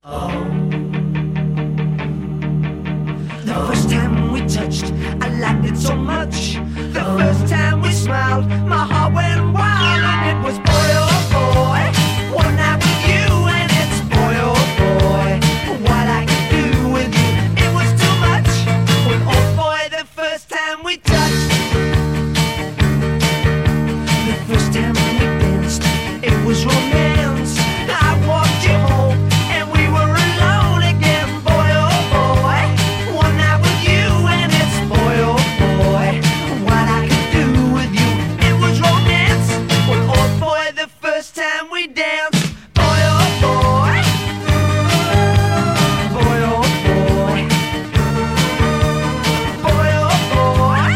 The first time we touched, I liked it so much. The first time we smiled, my heart went wild. And it was boy oh boy, one night with you. And it's boy oh boy, what I could do with you. It was too much, well oh boy, the first time we touched. The first time we danced, it was romance. I walked you home and we were alone again. Boy oh boy, one night with you. And it's boy oh boy, what I could do with you. It was romance, well oh boy, the first time we danced. Boy oh boy, boy oh boy, boy oh boy,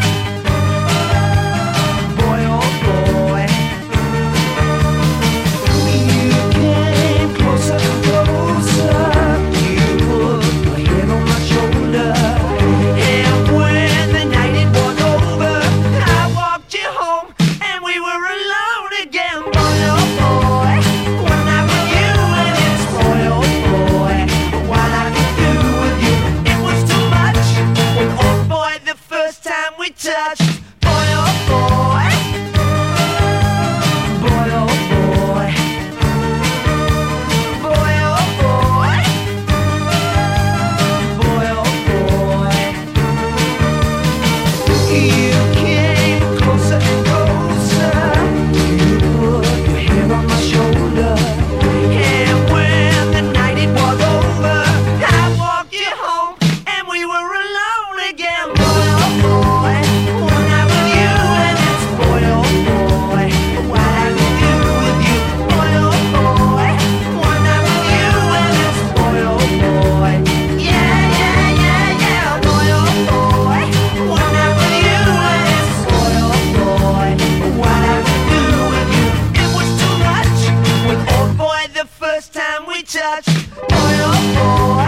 boy oh boy. You came closer and closer. You put your head on my shoulder. And when the night it was over, I walked you home and we were alone again. Boy oh boy, one night with you. And it's boy oh boy, what I could do with you. It was too much, well oh boy, the first time we touched. Boy oh boy, boy oh boy, boy oh boy, boy oh boy. You came closer and closer. You put your head on my shoulder. And when the night it was over, I walked you home and we were alone again. Boy oh boy, one night with you. And it's boy oh boy, what I could do with you. Boy oh boy, one night with you. And it's boy oh boy, yeah yeah yeah yeah. Boy oh boy, one night with you. And it's boy oh boy, what I could do with you. It was too much, with oh boy, the first time we touched. Boy oh boy.